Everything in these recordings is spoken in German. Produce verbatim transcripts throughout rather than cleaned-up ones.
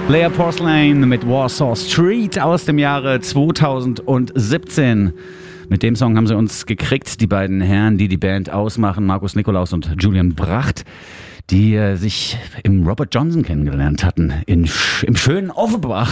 Leia Porcelain mit Warsaw Street aus dem Jahre zweitausendsiebzehn. Mit dem Song haben sie uns gekriegt, die beiden Herren, die die Band ausmachen, Markus Nikolaus und Julian Bracht, die äh, sich im Robert Johnson kennengelernt hatten, in, im schönen Offenbach.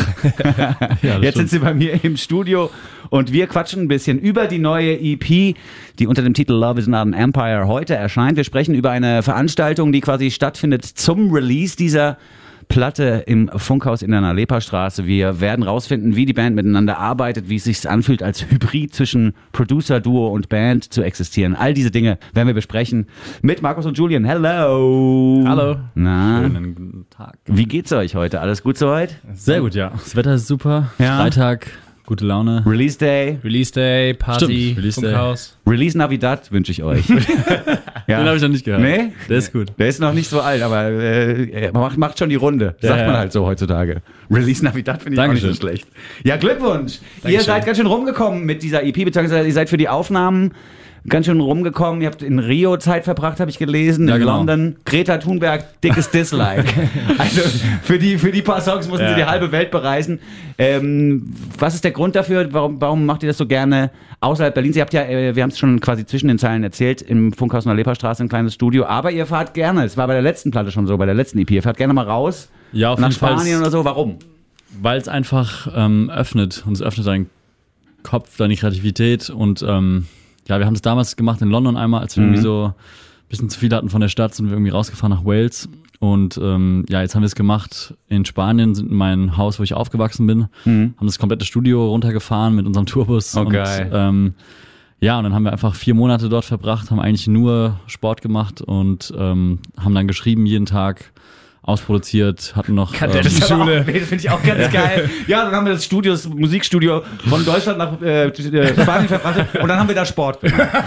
Ja, jetzt sind sie bei mir im Studio und wir quatschen ein bisschen über die neue E P, die unter dem Titel Love is Not an Empire heute erscheint. Wir sprechen über eine Veranstaltung, die quasi stattfindet zum Release dieser Platte im Funkhaus in der Nalepa-Straße. Wir werden rausfinden, wie die Band miteinander arbeitet, wie es sich anfühlt, als Hybrid zwischen Producer, Duo und Band zu existieren. All diese Dinge werden wir besprechen mit Markus und Julian. Hello! Hallo! Na, schönen guten Tag. Wie geht's euch heute? Alles gut soweit? Sehr gut, ja. Das Wetter ist super. Ja. Freitag, gute Laune. Release Day. Release Day, Party, Stimmt, Release Funkhaus. Release Navidad wünsche ich euch. Ja. Den habe ich noch nicht gehört. Nee? Der ist gut. Der ist noch nicht so alt, aber äh, macht, macht schon die Runde. Ja, Sagt man ja. halt so heutzutage. Release Navidad finde ich Dankeschön. auch nicht so schlecht. Ja, Glückwunsch. Dankeschön. Ihr seid ganz schön rumgekommen mit dieser E P, beziehungsweise ihr seid für die Aufnahmen ganz schön rumgekommen. Ihr habt in Rio Zeit verbracht, habe ich gelesen, Ja, in genau. London. Greta Thunberg, dickes Dislike. Also für die, für die paar Songs mussten Ja. sie die halbe Welt bereisen. Ähm, was ist der Grund dafür? Warum, warum macht ihr das so gerne außerhalb Berlins? Ihr habt ja, äh, wir haben es schon quasi zwischen den Zeilen erzählt, im Funkhaus in der Leperstraße ein kleines Studio. Aber ihr fahrt gerne, es war bei der letzten Platte schon so, bei der letzten E P, ihr fahrt gerne mal raus Ja, auf nach jeden Fall. Spanien oder so. Warum? Weil es einfach ähm, öffnet. Und es öffnet deinen Kopf, deine Kreativität. Und ähm, ja, wir haben das damals gemacht in London einmal, als wir Mhm. irgendwie so ein bisschen zu viel hatten von der Stadt, sind wir irgendwie rausgefahren nach Wales. Und ähm, ja, jetzt haben wir es gemacht in Spanien, sind in mein Haus, wo ich aufgewachsen bin, Mhm. haben das komplette Studio runtergefahren mit unserem Tourbus. Oh, und, geil. Ähm, ja, und dann haben wir einfach vier Monate dort verbracht, haben eigentlich nur Sport gemacht und ähm, haben dann geschrieben jeden Tag, ausproduziert, hatten noch... Kann ähm, der Das ist aber Schule. auch, nee, das finde ich auch ganz geil. Ja, dann haben wir das Studio, das Musikstudio von Deutschland nach äh, Spanien verfrachtet und dann haben wir da Sport.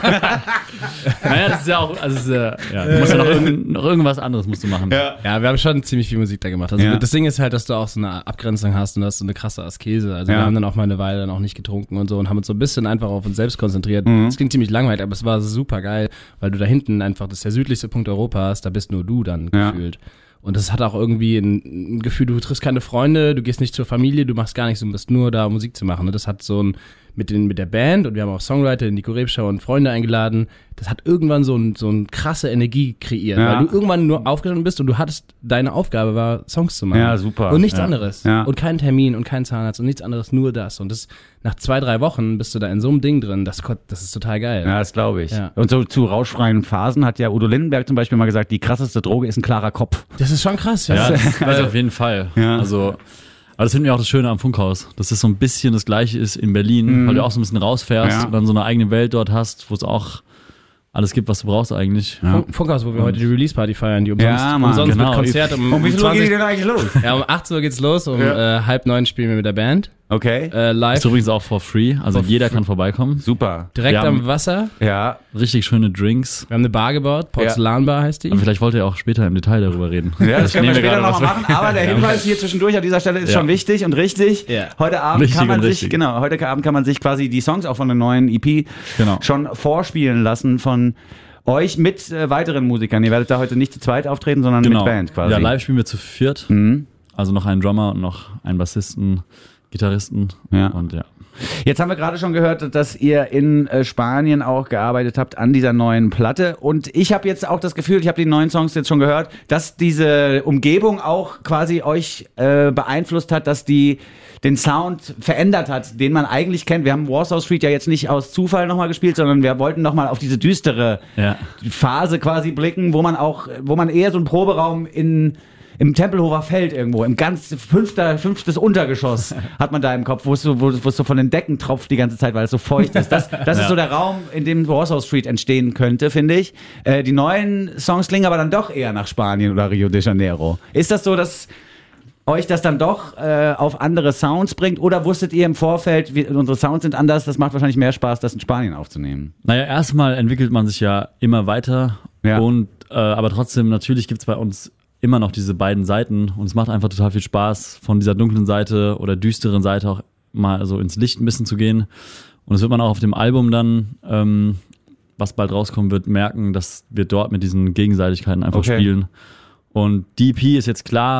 Naja, das ist ja auch, also es ist ja, ja, du musst ja noch, irgend, noch irgendwas anderes musst du machen. Ja. Ja, wir haben schon ziemlich viel Musik da gemacht. Also Ja. das Ding ist halt, dass du auch so eine Abgrenzung hast und du hast so eine krasse Askese. Also Ja. wir haben dann auch mal eine Weile dann auch nicht getrunken und so und haben uns so ein bisschen einfach auf uns selbst konzentriert. Mhm. Das klingt ziemlich langweilig, aber es war super geil, weil du da hinten einfach, das ist der südlichste Punkt Europas, da bist nur du dann Ja. gefühlt. Und das hat auch irgendwie ein, ein Gefühl, du triffst keine Freunde, du gehst nicht zur Familie, du machst gar nichts, du bist nur da, um Musik zu machen. Und das hat so ein, mit, den, mit der Band und wir haben auch Songwriter, Nico Rebschau und Freunde eingeladen, das hat irgendwann so ein, so ein krasse Energie kreiert, Ja. weil du irgendwann nur aufgestanden bist und du hattest, deine Aufgabe war, Songs zu machen. Ja, super. Und nichts Ja. anderes. Ja. Und kein Termin und kein Zahnarzt und nichts anderes, nur das. Und das, nach zwei, drei Wochen bist du da in so einem Ding drin, das, das ist total geil. Ja, das glaube ich. Ja. Und so zu rauschfreien Phasen hat ja Udo Lindenberg zum Beispiel mal gesagt, die krasseste Droge ist ein klarer Kopf. Das ist schon krass, ja. Ja, das, also auf jeden Fall. Ja. Also, aber das finden wir auch das Schöne am Funkhaus, dass es so ein bisschen das Gleiche ist in Berlin, Mhm. weil du auch so ein bisschen rausfährst Ja. und dann so eine eigene Welt dort hast, wo es auch alles gibt, was du brauchst eigentlich. Ja. Funk- Funkhaus, wo wir heute die Release-Party feiern, die umsonst, Ja, Mann, umsonst genau. mit Konzert um, Um wie viel Uhr geht die zwanzig denn eigentlich los? Ja, um achtzehn Uhr geht's los, um Ja. äh, halb neun spielen wir mit der Band. Okay, Äh, live, Ist übrigens auch for free, also For jeder kann vorbeikommen. super. direkt wir am haben- Wasser. Ja, Richtig schöne Drinks. Wir haben eine Bar gebaut, Porzellanbar heißt die. Aber vielleicht wollt ihr auch später im Detail darüber reden. ja das können wir nehmen später gerade nochmal was machen. Aber der Hinweis hier zwischendurch an dieser Stelle ist Ja. schon wichtig und richtig. Ja. Heute Abend Richtig kann man und sich, richtig. genau, heute Abend kann man sich quasi die Songs auch von der neuen E P Genau. schon vorspielen lassen von euch mit äh, weiteren Musikern. Ihr werdet da heute nicht zu zweit auftreten, sondern Genau. mit Band quasi. Ja, live spielen wir zu viert. Mhm. Also noch einen Drummer und noch einen Bassisten, Gitarristen. Ja. Und ja. Jetzt haben wir gerade schon gehört, dass ihr in äh, Spanien auch gearbeitet habt an dieser neuen Platte. Und ich habe jetzt auch das Gefühl, ich habe die neuen Songs jetzt schon gehört, dass diese Umgebung auch quasi euch äh, beeinflusst hat, dass die den Sound verändert hat, den man eigentlich kennt. Wir haben Warsaw Street ja jetzt nicht aus Zufall nochmal gespielt, sondern wir wollten nochmal auf diese düstere Ja. Phase quasi blicken, wo man auch, wo man eher so einen Proberaum in im Tempelhofer Feld irgendwo, im ganz fünfter, fünftes Untergeschoss hat man da im Kopf, wo es so, wo, wo es so von den Decken tropft die ganze Zeit, weil es so feucht ist. Das, das Ja. ist so der Raum, in dem Warsaw Street entstehen könnte, finde ich. Äh, die neuen Songs klingen aber dann doch eher nach Spanien oder Rio de Janeiro. Ist das so, dass euch das dann doch äh, auf andere Sounds bringt? Oder wusstet ihr im Vorfeld, wir, unsere Sounds sind anders, das macht wahrscheinlich mehr Spaß, das in Spanien aufzunehmen? Naja, erstmal entwickelt man sich ja immer weiter. Ja. Und äh, aber trotzdem, natürlich gibt's bei uns immer noch diese beiden Seiten und es macht einfach total viel Spaß, von dieser dunklen Seite oder düsteren Seite auch mal so ins Licht ein bisschen zu gehen. Und das wird man auch auf dem Album dann, ähm, was bald rauskommen wird, merken, dass wir dort mit diesen Gegenseitigkeiten einfach Okay. spielen. Und die E P ist jetzt klar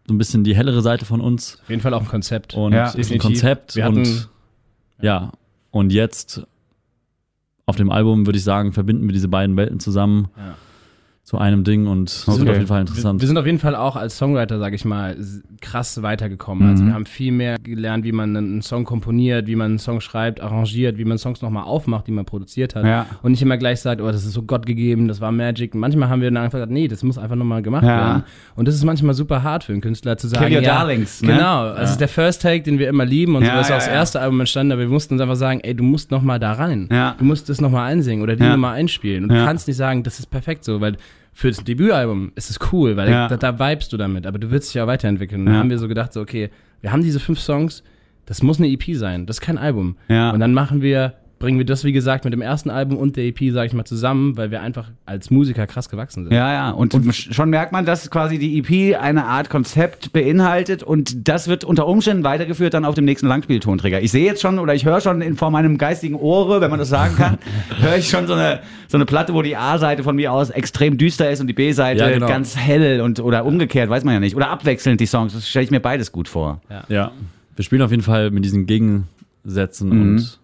so ein bisschen die hellere Seite von uns. Auf jeden Fall auch ein Konzept. Und Ja, ist ein definitiv. Konzept. Wir hatten- und ja, und jetzt auf dem Album, würde ich sagen, verbinden wir diese beiden Welten zusammen Ja. zu einem Ding und das Okay. wird auf jeden Fall Wir, interessant. wir sind auf jeden Fall auch als Songwriter, sage ich mal, s- krass weitergekommen. Mhm. Also wir haben viel mehr gelernt, wie man einen Song komponiert, wie man einen Song schreibt, arrangiert, wie man Songs nochmal aufmacht, die man produziert hat. Ja. Und nicht immer gleich sagt, oh, das ist so Gott gegeben, das war Magic. Manchmal haben wir dann einfach gesagt, nee, das muss einfach nochmal gemacht Ja. werden. Und das ist manchmal super hart für einen Künstler zu sagen, Kill your ja, darlings, ne? genau, das ist der First Take, den wir immer lieben und Ja, so ist ja, auch das ja. erste Album entstanden, aber wir mussten uns einfach sagen, ey, du musst nochmal da rein. Ja. Du musst das nochmal einsingen oder die Ja. nochmal einspielen. Und Ja. du kannst nicht sagen, das ist perfekt so, weil für das Debütalbum ist es cool, weil Ja. da, da vibest du damit, aber du willst dich ja weiterentwickeln. Und Ja. dann haben wir so gedacht, so, okay, wir haben diese fünf Songs, das muss eine E P sein, das ist kein Album. Ja. Und dann machen wir, bringen wir das, wie gesagt, mit dem ersten Album und der E P, sag ich mal, zusammen, weil wir einfach als Musiker krass gewachsen sind. Ja, ja. Und, schon merkt man, dass quasi die E P eine Art Konzept beinhaltet und das wird unter Umständen weitergeführt dann auf dem nächsten Langspieltonträger. Ich sehe jetzt schon oder ich höre schon in, vor meinem geistigen Ohre, wenn man das sagen kann, höre ich schon so eine, so eine Platte, wo die A-Seite von mir aus extrem düster ist und die B-Seite Ja, genau. ganz hell und oder umgekehrt, weiß man ja nicht. Oder abwechselnd die Songs. Das stelle ich mir beides gut vor. ja, wir spielen auf jeden Fall mit diesen Gegensätzen Mhm. und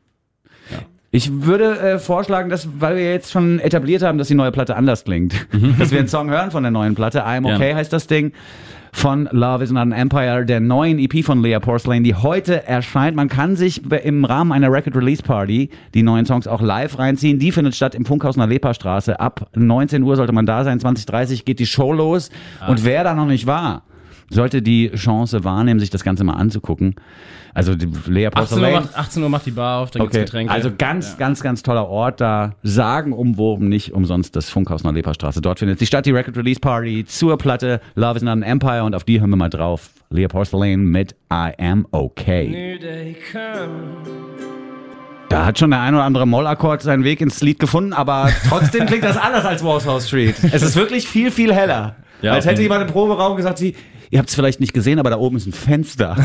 Ich würde äh, vorschlagen, dass, weil wir jetzt schon etabliert haben, dass die neue Platte anders klingt, dass wir einen Song hören von der neuen Platte. I'm Okay Gerne. heißt das Ding. Von Love is not an Empire, der neuen E P von Leah Porcelain, die heute erscheint. Man kann sich im Rahmen einer Record Release Party die neuen Songs auch live reinziehen. Die findet statt im Funkhaus in der Leperstraße. Ab neunzehn Uhr sollte man da sein. zwanzig Uhr dreißig geht die Show los. Und wer da noch nicht war, sollte die Chance wahrnehmen, sich das Ganze mal anzugucken. Also die Leah achtzehn Uhr, Porcelain. macht, achtzehn Uhr macht die Bar auf, dann gibt's Okay, Getränke. also ganz, Ja. ganz, ganz toller Ort da. Sagenumwoben, nicht umsonst das Funkhaus in der Leperstraße. Dort findet sich statt die Record Release Party zur Platte Love is not an Empire und auf die hören wir mal drauf. Leah Porcelain mit I Am Okay. New day come. Da hat schon der ein oder andere Mollakkord seinen Weg ins Lied gefunden, aber trotzdem klingt das anders als Warsaw Street. Es ist wirklich viel, viel heller. Ja, als auf hätte jeden- jemand im Proberaum gesagt, sie, ihr habt es vielleicht nicht gesehen, aber da oben ist ein Fenster.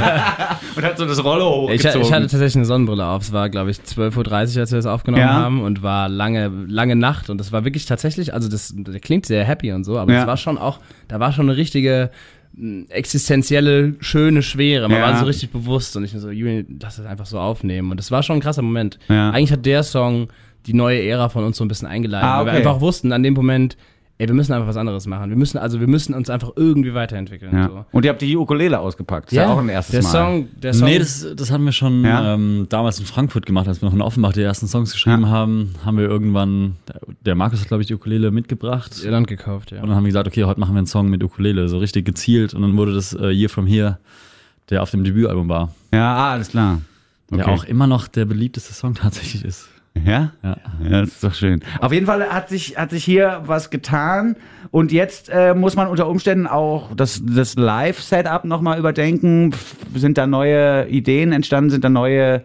Und hat so das Rollo Ich, hochgezogen. ich hatte tatsächlich eine Sonnenbrille auf. Es war, glaube ich, zwölf Uhr dreißig, als wir das aufgenommen Ja. haben und war lange, lange Nacht und das war wirklich tatsächlich, also das, das klingt sehr happy und so, aber Ja. das war schon auch, da war schon eine richtige mh, existenzielle, schöne Schwere. Man Ja. war so richtig bewusst und ich so, Julian, lass das einfach so aufnehmen und das war schon ein krasser Moment. Ja. Eigentlich hat der Song die neue Ära von uns so ein bisschen eingeleitet, Ah, weil wir okay. einfach wussten, an dem Moment, ey, wir müssen einfach was anderes machen. Wir müssen, also wir müssen uns einfach irgendwie weiterentwickeln. ja. So. Und ihr habt die Ukulele ausgepackt. Ist ja, auch ein erstes der Mal. Song, der Song, Nee, das, das haben wir schon Ja? ähm, damals in Frankfurt gemacht, als wir noch in Offenbach die ersten Songs geschrieben Ja. haben, haben wir irgendwann, der- der Markus hat, glaube ich, die Ukulele mitgebracht. Irland gekauft, ja. Und dann haben wir gesagt, okay, heute machen wir einen Song mit Ukulele, so richtig gezielt. Und dann wurde das äh, Year From Here, der auf dem Debütalbum war. Ja, ah, alles klar. Okay. Der auch immer noch der beliebteste Song tatsächlich ist. Ja? Ja. Ja, das ist doch schön. Auf jeden Fall hat sich, hat sich hier was getan und jetzt äh, muss man unter Umständen auch das, das Live-Setup nochmal überdenken. Pff, Sind da neue Ideen entstanden? Sind da neue...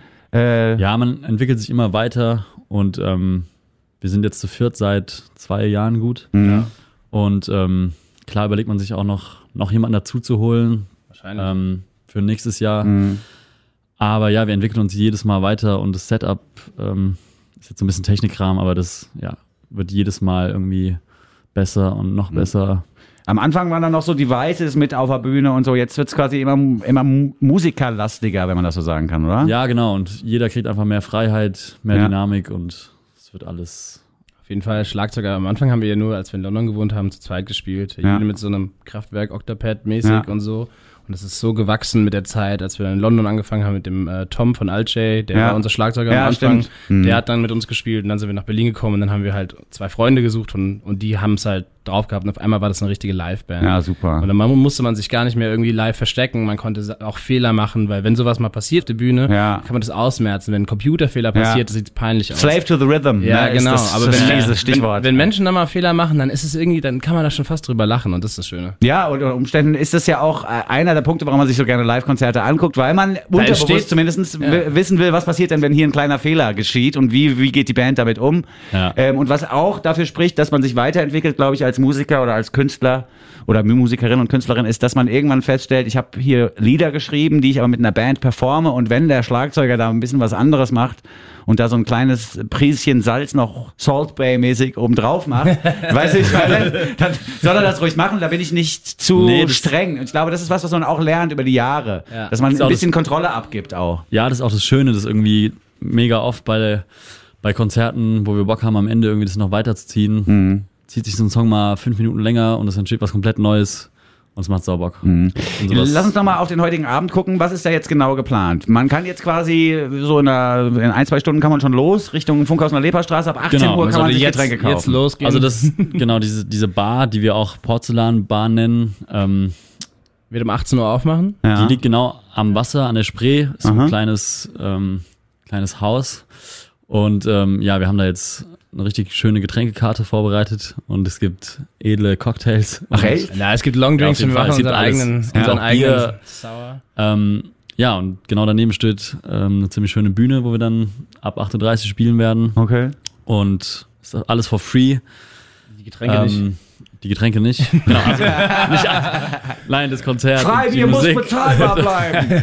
Äh, Ja, man entwickelt sich immer weiter und ähm, wir sind jetzt zu viert seit zwei Jahren gut. mhm. Und ähm, klar überlegt man sich auch noch, noch jemanden dazu zu holen Wahrscheinlich. ähm, für nächstes Jahr. Mhm. Aber ja, wir entwickeln uns jedes Mal weiter und das Setup ähm, ist jetzt so ein bisschen Technikkram, aber das ja, wird jedes Mal irgendwie besser und noch besser. Am Anfang waren dann noch so Devices mit auf der Bühne und so. Jetzt wird es quasi immer, immer mu- musikerlastiger, wenn man das so sagen kann, oder? Ja, genau. Und jeder kriegt einfach mehr Freiheit, mehr Ja. Dynamik und es wird alles. Auf jeden Fall Schlagzeuger. Am Anfang haben wir ja nur, als wir in London gewohnt haben, zu zweit gespielt. Ja. Jede mit so einem Kraftwerk, Octopad-mäßig Ja. und so. Und das ist so gewachsen mit der Zeit, als wir in London angefangen haben mit dem äh, Tom von Altjay, der Ja. war unser Schlagzeuger Ja, am Anfang. stimmt. Mhm. Der hat dann mit uns gespielt und dann sind wir nach Berlin gekommen und dann haben wir halt zwei Freunde gesucht und, und die haben es halt drauf gehabt und auf einmal war das eine richtige Liveband. Ja, super. Und dann musste man sich gar nicht mehr irgendwie live verstecken, man konnte auch Fehler machen, weil wenn sowas mal passiert auf der Bühne, Ja. kann man das ausmerzen. Wenn ein Computerfehler Ja. passiert, sieht es peinlich aus. Slave to the Rhythm. Ja, ne, ist genau. Das, aber das wenn, fiese wenn, Stichwort. wenn Menschen da mal Fehler machen, dann ist es irgendwie, dann kann man da schon fast drüber lachen und das ist das Schöne. Ja, und unter Umständen ist das ja auch äh, einer der Punkte, warum man sich so gerne Live-Konzerte anguckt, weil man unterbewusst entsteht- zumindest Ja. w- wissen will, was passiert denn, wenn hier ein kleiner Fehler geschieht und wie, wie geht die Band damit um. Ja. Ähm, und was auch dafür spricht, dass man sich weiterentwickelt, glaube ich, als als Musiker oder als Künstler oder Musikerin und Künstlerin ist, dass man irgendwann feststellt, ich habe hier Lieder geschrieben, die ich aber mit einer Band performe und wenn der Schlagzeuger da ein bisschen was anderes macht und da so ein kleines Prieschen Salz noch Salt Bay mäßig oben drauf macht, weiß ich, weil, dann soll er das ruhig machen, da bin ich nicht zu Nee, streng. Und ich glaube, das ist was, was man auch lernt über die Jahre, Ja. dass man Das ist ein auch bisschen Kontrolle abgibt auch. Ja, das ist auch das Schöne, das irgendwie mega oft bei, der, bei Konzerten, wo wir Bock haben, am Ende irgendwie das noch weiterzuziehen, Mhm. zieht sich so ein Song mal fünf Minuten länger und es entsteht was komplett Neues und es macht sau Bock. Mhm. Und sowas- Lass uns noch mal auf den heutigen Abend gucken. Was ist da jetzt genau geplant? Man kann jetzt quasi so in, einer, in ein, zwei Stunden kann man schon los, Richtung Funkhaus und Leperstraße. Ab achtzehn Genau, Uhr man kann man sollte sich jetzt, Getränke kaufen. jetzt losgehen. Also das, genau, diese, diese Bar, die wir auch Porzellanbar nennen, ähm, wird um achtzehn Uhr aufmachen. ja. die liegt genau am Wasser, an der Spree, ist so Aha. ein kleines, ähm, kleines Haus. Und ähm, ja, wir haben da jetzt eine richtig schöne Getränkekarte vorbereitet und es gibt edle Cocktails. Ach, Und, echt? Ja, es gibt Longdrinks Ja, und auf wir jeden machen Fall. Es unseren gibt alles. eigenen, Ja, unseren auch eigenen Bier. Sauer. Ähm, ja, und genau daneben steht ähm, eine ziemlich schöne Bühne, wo wir dann ab acht Uhr dreißig spielen werden. Okay. Und ist alles for free. Die Getränke nicht. Ähm, die Getränke nicht. Genau, also nicht nein, das Konzert. und die Freibier muss Musik. bezahlbar bleiben.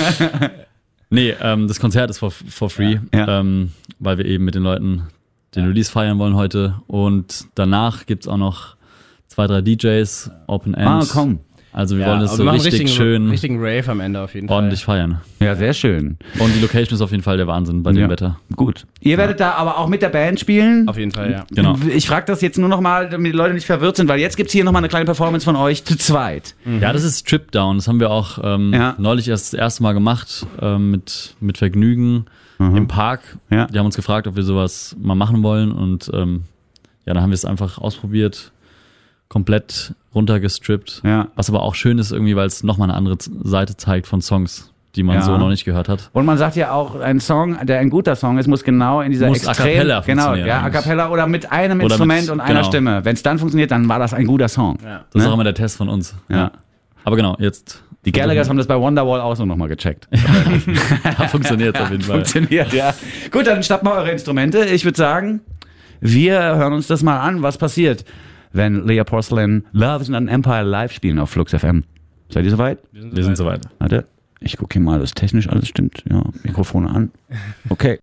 Nee, ähm, das Konzert ist for, for free, Ja. Ja. Ähm, weil wir eben mit den Leuten den Release feiern wollen heute. Und danach gibt's auch noch zwei, drei D Js, Open End. Ah, komm. Also wir Ja, wollen das aber so wir machen richtig richtigen, schön richtigen Rave am Ende auf jeden ordentlich feiern. Ja, sehr schön. Und die Location ist auf jeden Fall der Wahnsinn bei dem Ja. Wetter. Gut. Ihr werdet da aber auch mit der Band spielen. Fall. Auf jeden Fall, ja. Genau. Ich frage das jetzt nur noch mal, damit die Leute nicht verwirrt sind, weil jetzt gibt's hier noch mal eine kleine Performance von euch zu zweit. Ja, das ist Trip Down. Das haben wir auch ähm, Ja. neulich erst das erste Mal gemacht ähm, mit, mit Vergnügen im Park. Ja. Die haben uns gefragt, ob wir sowas mal machen wollen und ähm, ja, dann haben wir es einfach ausprobiert, komplett runtergestrippt. Ja. Was aber auch schön ist irgendwie, weil es nochmal eine andere Z- Seite zeigt von Songs, die man Ja. so noch nicht gehört hat. Und man sagt ja auch, ein Song, der ein guter Song ist, muss genau in dieser Muss a extrem, cappella genau, funktionieren ja, a eigentlich. cappella oder mit einem Oder Instrument mit- und einer genau. Stimme. Wenn es dann funktioniert, dann war das ein guter Song. Ja. Das ist Ne? auch immer der Test von uns. Ja. Aber genau, jetzt Die Gallaghers haben das bei Wonderwall auch so nochmal gecheckt. funktioniert auf jeden Fall. Funktioniert, ja. Gut, dann schnappt mal eure Instrumente. Ich würde sagen, wir hören uns das mal an, was passiert, wenn Leah Porcelain Love is not an Empire live spielen auf Flux F M. Seid ihr soweit? Wir sind soweit. Warte, ich gucke hier mal, dass technisch alles stimmt. Ja, Mikrofone an. Okay.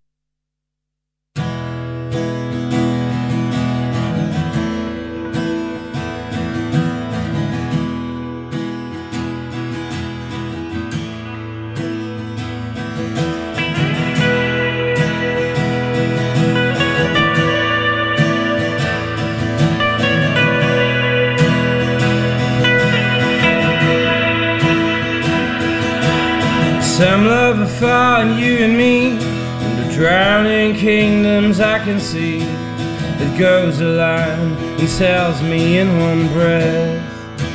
Some love afar and you and me, and the drowning kingdoms I can see. It goes a line and tells me in one breath.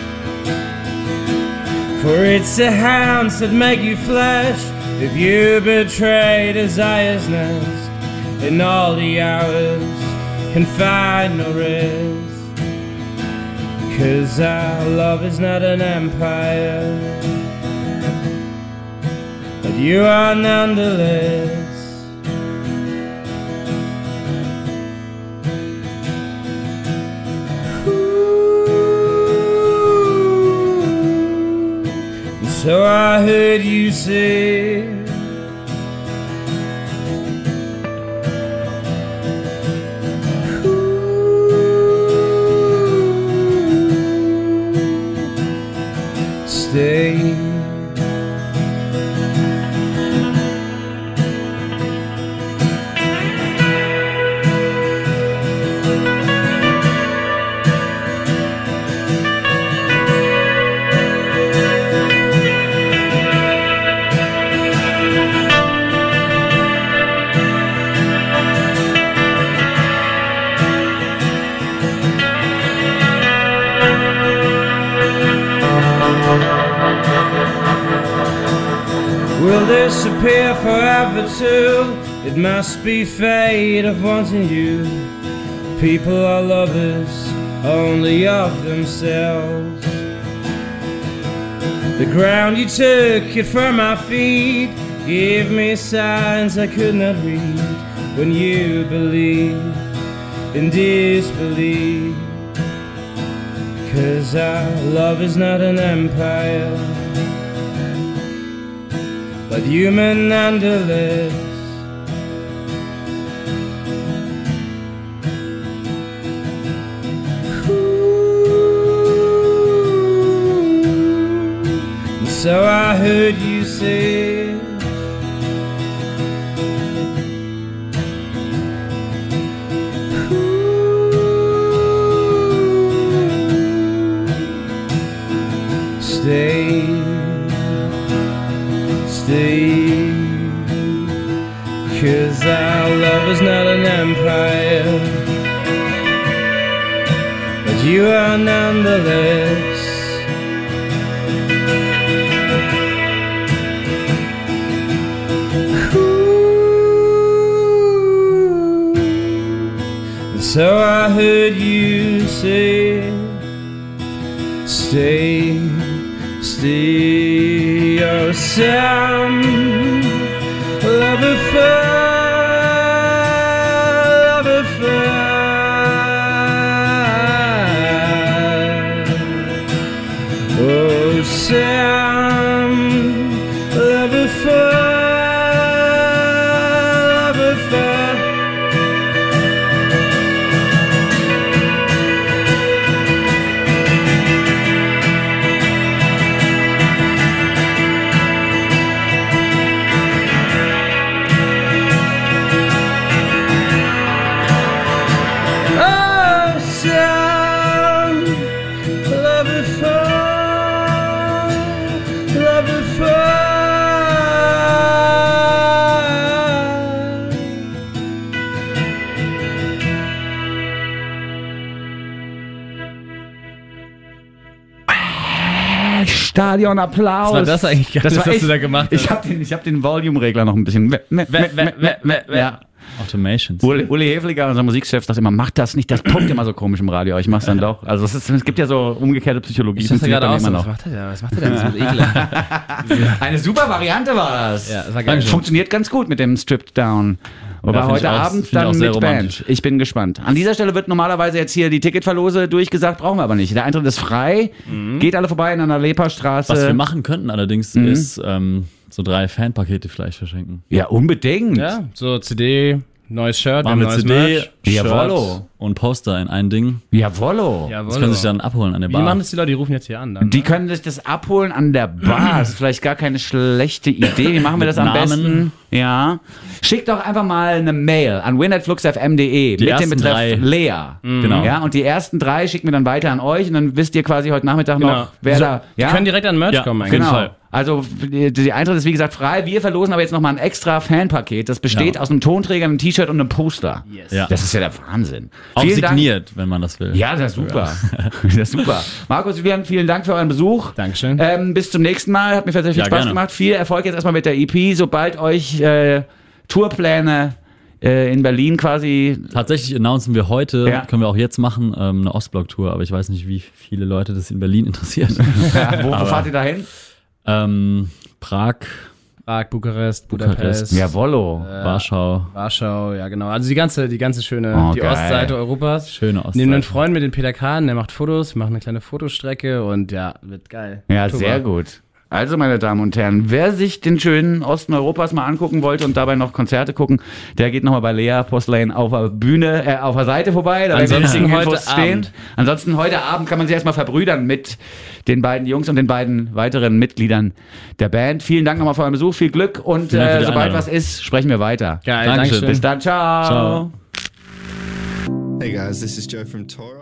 For it's the hounds that make you flesh if you betray desire's nest. In all the hours can find no rest. 'Cause our love is not an empire, but you are nonetheless. Ooh. And so I heard you say, ooh, stay. Will disappear forever too. It must be fate of wanting you. People are lovers only of themselves. The ground you took it from my feet. Give me signs I could not read. When you believe in disbelief. 'cause our love is not an empire, but human nonetheless. And so I heard you say, stay, stay, 'cause our love is not an empire, but you are nonetheless. Ooh. And so I heard you say, stay, stay, oh some love affair, love affair, oh some love affair, love affair. Stadionapplaus. Was war das eigentlich gerade, Das war was echt, du da gemacht hast? Ich habe den, ich hab den Volume-Regler noch ein bisschen. We, me, me, me, me, me, ja. Automations. Uli, Uli Hefliger, unser Musikchef, sagt immer, mach das nicht, das pumpt immer so komisch im Radio. Ich mach's dann doch. Also es, ist, es gibt ja so umgekehrte Psychologie. Ich dachte gerade auch so, immer was noch. macht er da? Was macht er denn so ekelhaft? Eine super Variante war das. Ja, das war geil. Funktioniert ganz gut mit dem Stripped Down. Aber Ja, find heute ich auch- Abend find ich auch dann sehr mit romantisch. Band. Ich bin gespannt. An dieser Stelle wird normalerweise jetzt hier die Ticketverlose durchgesagt, brauchen wir aber nicht. Der Eintritt ist frei. Geht alle vorbei in einer Leperstraße. Was wir machen könnten allerdings, Mhm. ist ähm, so drei Fanpakete vielleicht verschenken. Ja, unbedingt. Ja, so C D, neues Shirt, wir haben Warme neues C D, Merch. Jawollo. und Poster in ein Ding. Jawollo. Jawohl. Das können sich dann abholen an der Wie Bar. machen das die Leute? Die rufen jetzt hier an dann. Die ne? können sich das abholen an der Bar. Das ist vielleicht gar keine schlechte Idee. Wie machen wir Mit das am Namen. besten? Ja. Schickt doch einfach mal eine Mail an win at flux f m punkt d e mit dem ersten Betreff drei. Lea. Genau. Ja, und die ersten drei schicken wir dann weiter an euch und dann wisst ihr quasi heute Nachmittag Genau. noch, wer so, da. Die Ja, können direkt an Merch Ja, kommen auf jeden eigentlich. genau. Fall. Also die, die Eintritt ist wie gesagt frei. Wir verlosen aber jetzt nochmal ein extra Fanpaket. Das besteht Ja. aus einem Tonträger, einem T-Shirt und einem Poster. Yes. Ja. Das ist ja der Wahnsinn. Auch Vielen Dank. signiert, wenn man das will. Ja, das ist super. Das ist super. Markus, Julian, vielen Dank für euren Besuch. Dankeschön. Ähm, bis zum nächsten Mal. Hat mir sehr viel Ja, Spaß gerne. gemacht. Viel Erfolg jetzt erstmal mit der E P. Sobald euch äh, Tourpläne äh, in Berlin quasi. Tatsächlich announcen wir heute, Ja. können wir auch jetzt machen, ähm, eine Ostblock-Tour, aber ich weiß nicht, wie viele Leute das in Berlin interessiert. Ja, wo, wo Aber- fahrt ihr dahin? ähm, Prag, Prag, Bukarest, Budapest, Bukarest. Jawollo. Warschau, Warschau, ja genau. Also die ganze, die ganze schöne, Oh, die geil. Ostseite Europas. schöne Ostseite. Nehmen einen Freund mit den Peter Kahn, der macht Fotos, wir machen eine kleine Fotostrecke und ja, wird geil. Ja, Tour. sehr gut. Also, meine Damen und Herren, wer sich den schönen Osten Europas mal angucken wollte und dabei noch Konzerte gucken, der geht nochmal bei Lea Postlane auf der Bühne, äh, auf der Seite vorbei. Da werden die Ansonsten wichtigen heute Infos stehen. Abend. Ansonsten heute Abend kann man sich erstmal verbrüdern mit den beiden Jungs und den beiden weiteren Mitgliedern der Band. Vielen Dank nochmal für euren Besuch, viel Glück und Vielen Dank für äh, die sobald Einladung. was ist, sprechen wir weiter. Geil, Dankeschön. Dankeschön. Bis dann, ciao. Ciao. Hey guys, this is Joe from Tora.